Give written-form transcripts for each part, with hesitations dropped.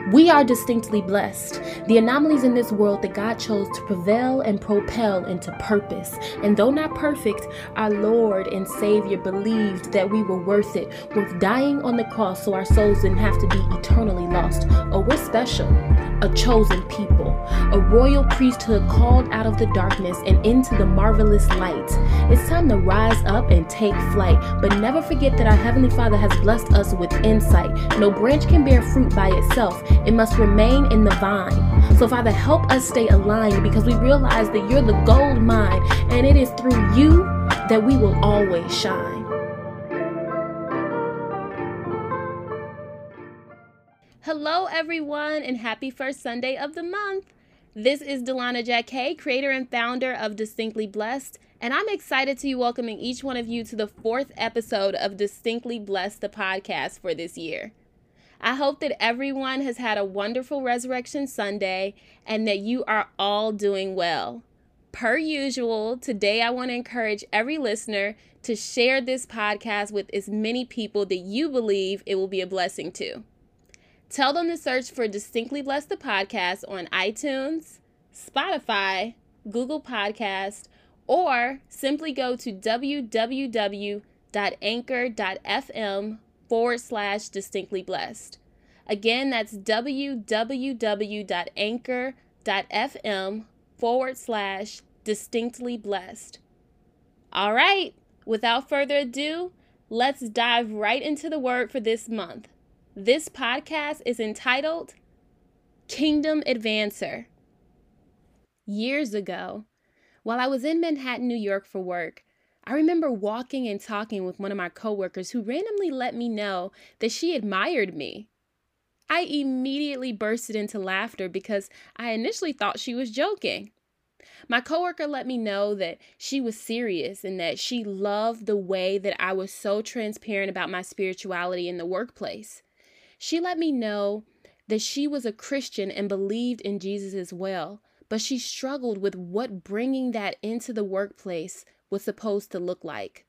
We are distinctly blessed, the anomalies in this world that God chose to prevail and propel into purpose. And though not perfect, our Lord and Savior believed that we were worth it, worth dying on the cross so our souls didn't have to be eternally lost. Oh, we're special, a chosen people, a royal priesthood called out of the darkness and into the marvelous light. It's time to rise up and take flight, but never forget that our Heavenly Father has blessed us with insight. No branch can bear fruit by itself. It must remain in the vine. So Father, help us stay aligned because we realize that you're the gold mine and it is through you that we will always shine. Hello everyone and happy first Sunday of the month. This is Delana Jacquet, creator and founder of Distinctly Blessed, and I'm excited to be welcoming each one of you to the 4th episode of Distinctly Blessed, the podcast for this year. I hope that everyone has had a wonderful Resurrection Sunday and that you are all doing well. Per usual, today I want to encourage every listener to share this podcast with as many people that you believe it will be a blessing to. Tell them to search for Distinctly Blessed the podcast on iTunes, Spotify, Google Podcast, or simply go to www.anchor.fm/Distinctly Blessed. Again, that's www.anchor.fm/Distinctly Blessed. All right, without further ado, let's dive right into the word for this month. This podcast is entitled Kingdom Advancer. Years ago, while I was in Manhattan, New York for work, I remember walking and talking with one of my coworkers who randomly let me know that she admired me. I immediately bursted into laughter because I initially thought she was joking. My coworker let me know that she was serious and that she loved the way that I was so transparent about my spirituality in the workplace. She let me know that she was a Christian and believed in Jesus as well, but she struggled with what bringing that into the workplace was supposed to look like.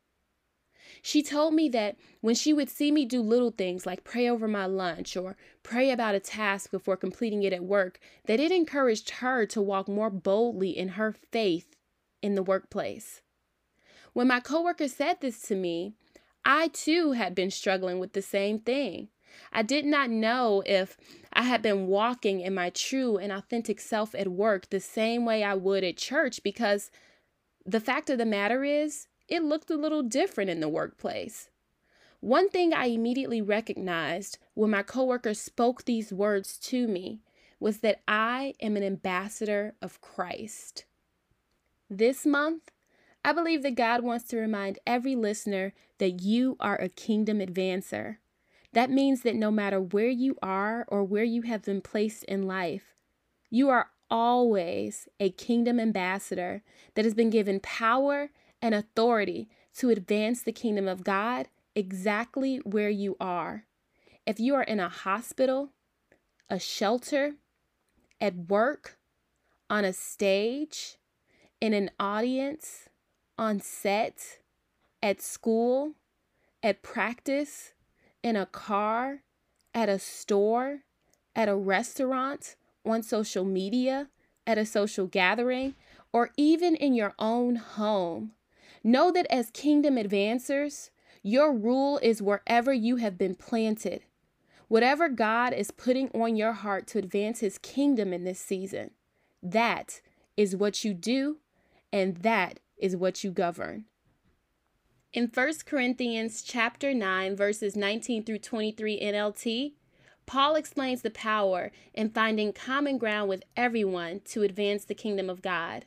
She told me that when she would see me do little things like pray over my lunch or pray about a task before completing it at work, that it encouraged her to walk more boldly in her faith in the workplace. When my coworker said this to me, I too had been struggling with the same thing. I did not know if I had been walking in my true and authentic self at work the same way I would at church, because the fact of the matter is, it looked a little different in the workplace. One thing I immediately recognized when my coworker spoke these words to me was that I am an ambassador of Christ. This month, I believe that God wants to remind every listener that you are a kingdom advancer. That means that no matter where you are or where you have been placed in life, you are always a kingdom ambassador that has been given power and authority to advance the kingdom of God exactly where you are. If you are in a hospital, a shelter, at work, on a stage, in an audience, on set, at school, at practice, in a car, at a store, at a restaurant, on social media, at a social gathering, or even in your own home, know that as kingdom advancers, your rule is wherever you have been planted. Whatever God is putting on your heart to advance his kingdom in this season, that is what you do, and that is what you govern. In 1 Corinthians chapter 9, verses 19 through 23 NLT, Paul explains the power in finding common ground with everyone to advance the kingdom of God.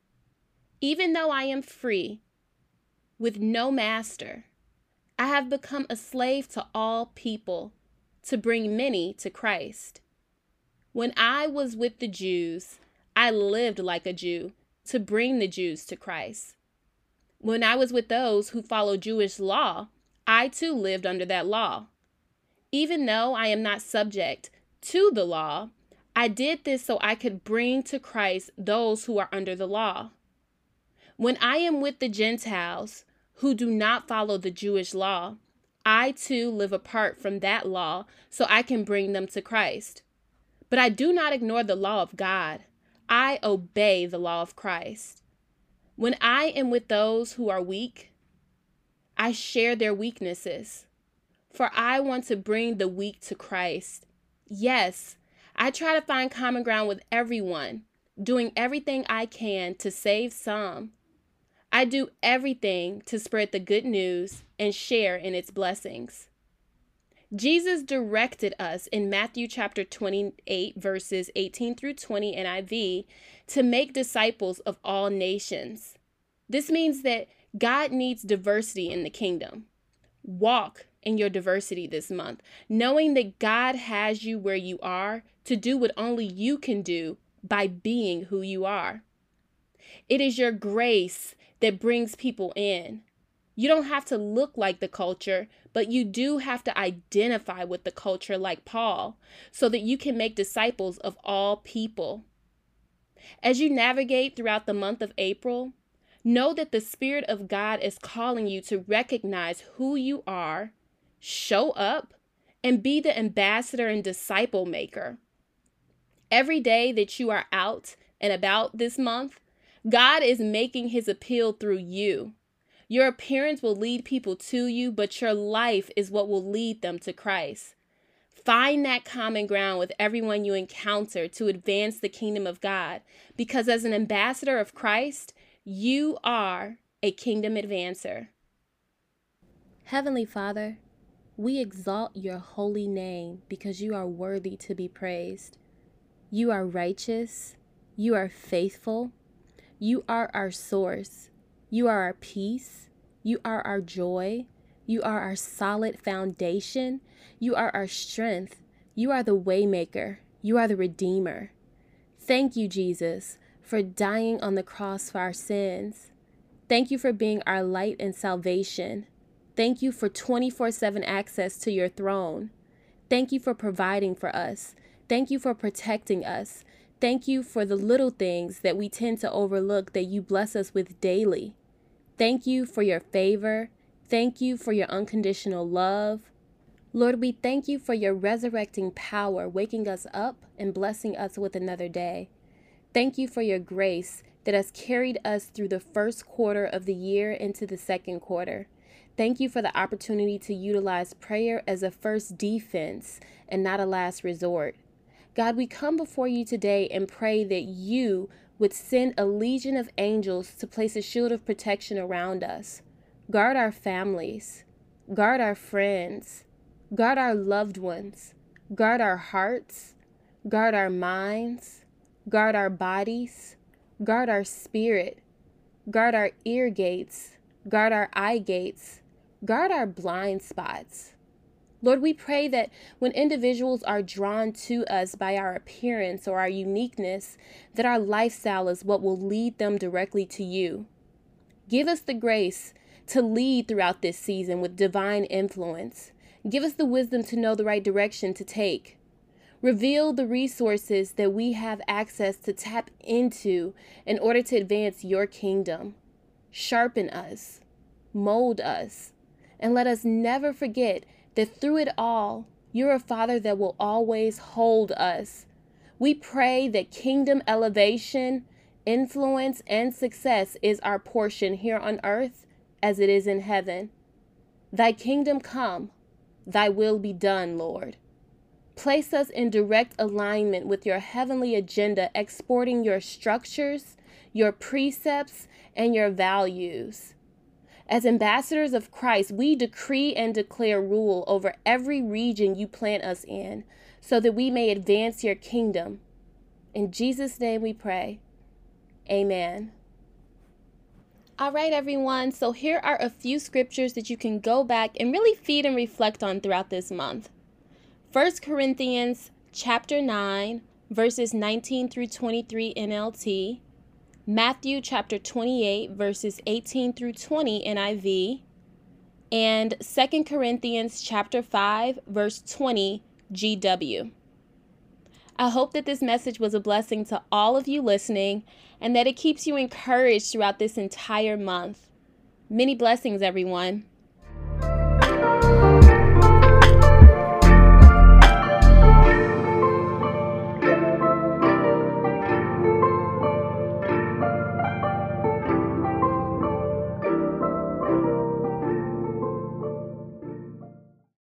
Even though I am free, with no master, I have become a slave to all people to bring many to Christ. When I was with the Jews, I lived like a Jew to bring the Jews to Christ. When I was with those who follow Jewish law, I too lived under that law. Even though I am not subject to the law, I did this so I could bring to Christ those who are under the law. When I am with the Gentiles who do not follow the Jewish law, I too live apart from that law so I can bring them to Christ. But I do not ignore the law of God. I obey the law of Christ. When I am with those who are weak, I share their weaknesses, for I want to bring the weak to Christ. Yes, I try to find common ground with everyone, doing everything I can to save some. I do everything to spread the good news and share in its blessings. Jesus directed us in Matthew chapter 28, verses 18 through 20 NIV to make disciples of all nations. This means that God needs diversity in the kingdom. Walk in your diversity this month, knowing that God has you where you are to do what only you can do by being who you are. It is your grace that brings people in. You don't have to look like the culture, but you do have to identify with the culture like Paul, so that you can make disciples of all people. As you navigate throughout the month of April, know that the Spirit of God is calling you to recognize who you are, show up, and be the ambassador and disciple maker. Every day that you are out and about this month, God is making his appeal through you. Your appearance will lead people to you, but your life is what will lead them to Christ. Find that common ground with everyone you encounter to advance the kingdom of God, because as an ambassador of Christ, you are a kingdom advancer. Heavenly Father, we exalt your holy name because you are worthy to be praised. You are righteous. You are faithful. You are our source. You are our peace. You are our joy. You are our solid foundation. You are our strength. You are the waymaker. You are the redeemer. Thank you, Jesus, for dying on the cross for our sins. Thank you for being our light and salvation. Thank you for 24/7 access to your throne. Thank you for providing for us. Thank you for protecting us. Thank you for the little things that we tend to overlook that you bless us with daily. Thank you for your favor. Thank you for your unconditional love. Lord, we thank you for your resurrecting power, waking us up and blessing us with another day. Thank you for your grace that has carried us through the first quarter of the year into the second quarter. Thank you for the opportunity to utilize prayer as a first defense and not a last resort. God, we come before you today and pray that you would send a legion of angels to place a shield of protection around us. Guard our families. Guard our friends. Guard our loved ones. Guard our hearts. Guard our minds. Guard our bodies. Guard our spirit. Guard our ear gates. Guard our eye gates. Guard our blind spots. Lord, we pray that when individuals are drawn to us by our appearance or our uniqueness, that our lifestyle is what will lead them directly to you. Give us the grace to lead throughout this season with divine influence. Give us the wisdom to know the right direction to take. Reveal the resources that we have access to tap into in order to advance your kingdom. Sharpen us, mold us, and let us never forget that through it all, you're a Father that will always hold us. We pray that kingdom elevation, influence, and success is our portion here on earth as it is in heaven. Thy kingdom come, thy will be done, Lord. Place us in direct alignment with your heavenly agenda, exporting your structures, your precepts, and your values. As ambassadors of Christ, we decree and declare rule over every region you plant us in, so that we may advance your kingdom. In Jesus' name we pray. Amen. All right, everyone. So here are a few scriptures that you can go back and really feed and reflect on throughout this month. 1 Corinthians chapter 9, verses 19 through 23 NLT. Matthew chapter 28, verses 18 through 20 NIV, and 2 Corinthians chapter 5, verse 20 GW. I hope that this message was a blessing to all of you listening and that it keeps you encouraged throughout this entire month. Many blessings, everyone.